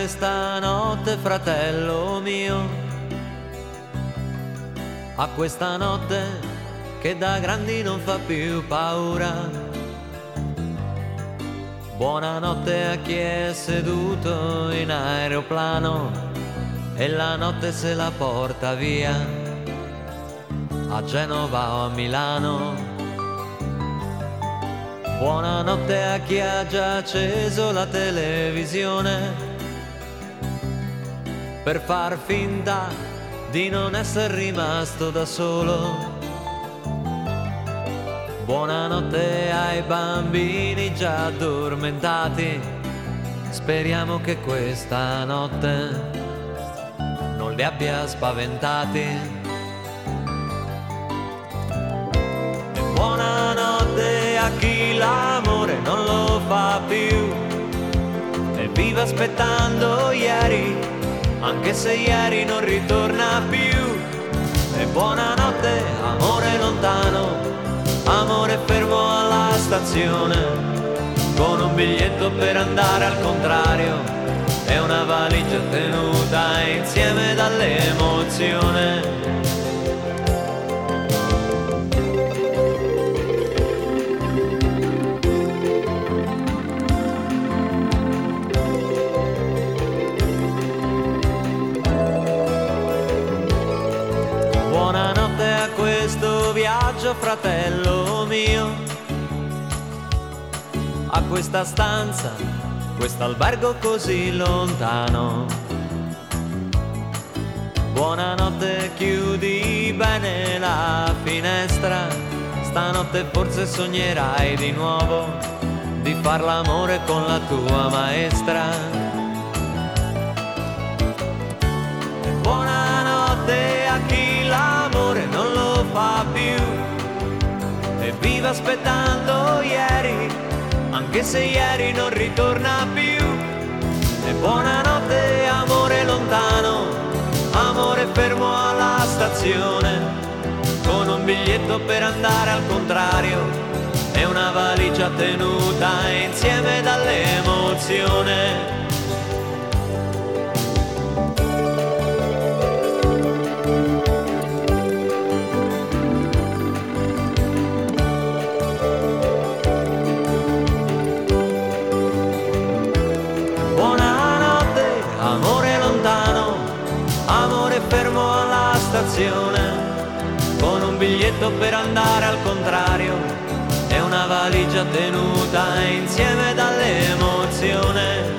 questa notte, fratello mio, a questa notte che da grandi non fa più paura. Buonanotte a chi è seduto in aeroplano e la notte se la porta via a Genova o a Milano. Buonanotte a chi ha già acceso la televisione per far finta di non essere rimasto da solo. Buonanotte ai bambini già addormentati, speriamo che questa notte non li abbia spaventati. E buonanotte a chi l'amore non lo fa più e vive aspettando ieri, anche se ieri non ritorna più. E buonanotte, amore lontano, amore fermo alla stazione, con un biglietto per andare al contrario e una valigia tenuta insieme dall'emozione. Buonanotte a questo viaggio, fratello mio, a questa stanza, quest'albergo così lontano. Buonanotte, chiudi bene la finestra, stanotte forse sognerai di nuovo di far l'amore con la tua maestra. E buonanotte a chi l'amore non lo fa più e vive aspettando ieri, anche se ieri non ritorna più. E buonanotte, amore lontano, amore fermo alla stazione, con un biglietto per andare al contrario e una valigia tenuta insieme dall'emozione. Fermo alla stazione, con un biglietto per andare al contrario e una valigia tenuta insieme dall'emozione.